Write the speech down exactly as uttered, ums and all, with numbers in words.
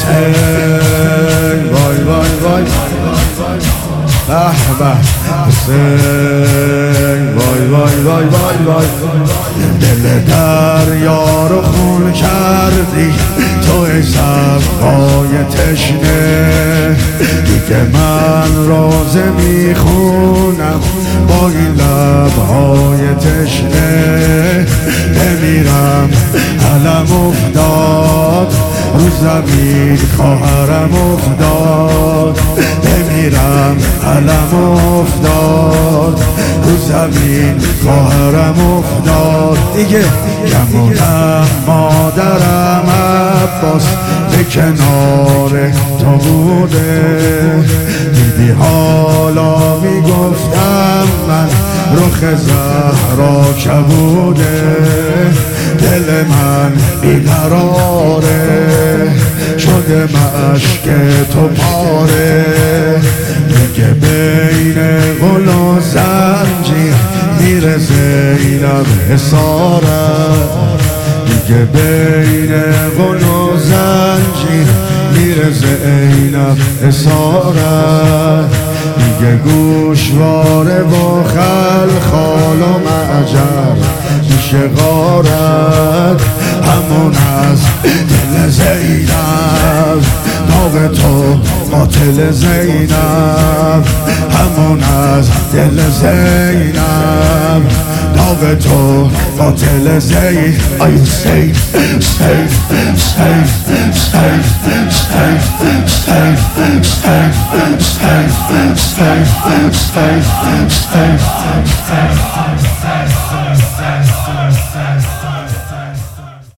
حسین وای وای وای به به حسین وای وای وای وای وای دل دریا رو خون کردی تو ای صفای تشنه دیگه من روزه میخونم با این لبهای تشنه بمیرم علم افتاد رو زمین خواهرم افتاد بمیرم علم افتاد رو زمین خواهرم افتاد دیگه گمونم مادرم عباس به کنار تو بوده دیدی حالا میگفتم من رخ زهرا کبوده دل من بیقراره شده مشک تو پاره میگه بین غل و زنجیر میره زینب حسارت میگه بین غل و زنجیر میره زینب حسارت میگه گوشواره با خلخال و معجر میشه غارت همون از دل زینب داغ تو قاتل زینب همون از دل زینب داغ تو قاتل زینب آیو سیف سیف سیف سیف سیف سیف سیف سیف سیف سیف سیف